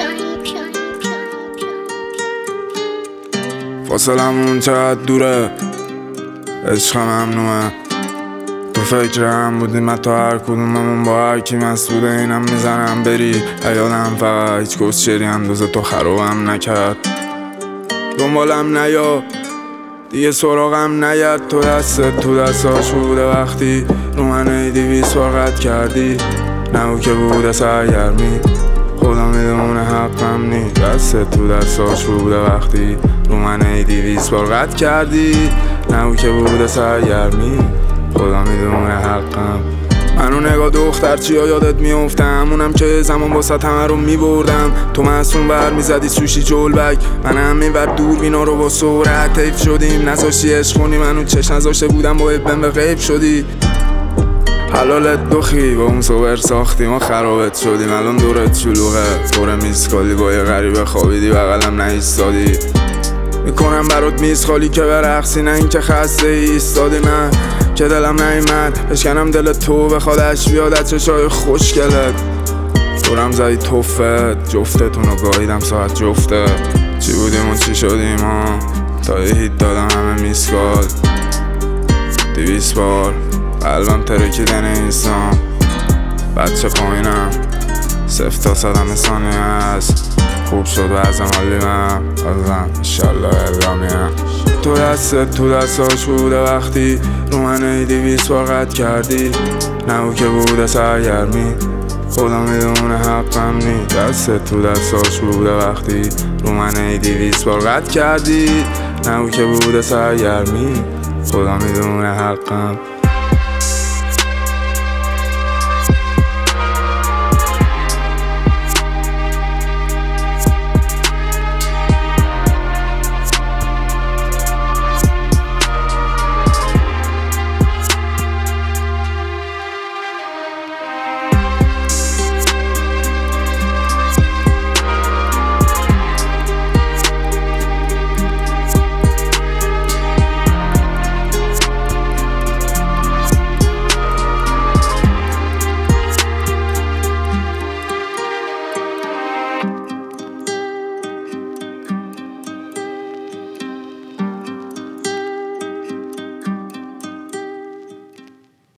فاصلمون چقدر دوره، عشق ممنوعه. تو فکرم بودیم حتی هر کدوممون با هر کی مسئوله. اینم میزنم بری حیالم، فقط هیچ کسچری اندازه تو خرابم نکرد. دنبالم نیا دیگه، سراغم نیاد. تو دستت تو دستاش بوده وقتی رو من 200 بار قد کردی. نه او که بوده سرگرمی، خدا میدونه حقم نی. دستت تو دستاش بوده وقتی رو من 200 بار قد کردی. نه او که بوده سرگرمی، خدا میدونه حقم. منو نگاه دختر چیا یادت میفته، همونم که زمان واسط همه رو میبردم. تو معصوم بر میزدی سوشی جلبک، من همین ور دور بینا رو با سرعت حیف شدیم. نذاشتی عشق کنی، منو چشم نذاشته بودم با ابن به غیب شدی. حلالت دخی با اون صبر ساختی، ما خرابت شدیم. الان دورت شلوغه، دور میسکالی با یه غریبه خوابیدی بغلم نایستادی. میکنم برات میز خالی که برقصی، نه این که خسته ایستادی. من که دلم نیمد بشکنم دل تو، بخوادش بیاد چشای خوشگلت. دورم زدی توفت، جفتتونو گاهیدم ساعت جفته. چی بودیم و چی شدیم ها، تا یه هیت دادم همه میسکال 200 بار. قلبم ترکیده نیستم، بچه پایینم 0 تا 100 همه ثانیه هست. خوب شد وضعم حالیم، بازم انشالله اعلامیم. تو دستت تو دستاش بوده وقتی رو من 200 بار قد کردی. نه او که بوده سرگرمی، خدا میدونه حقم نی. دستت تو دستاش بوده وقتی رو من 200 بار قد کردی. نه او که بوده سرگرمی، خدا میدونه حقم.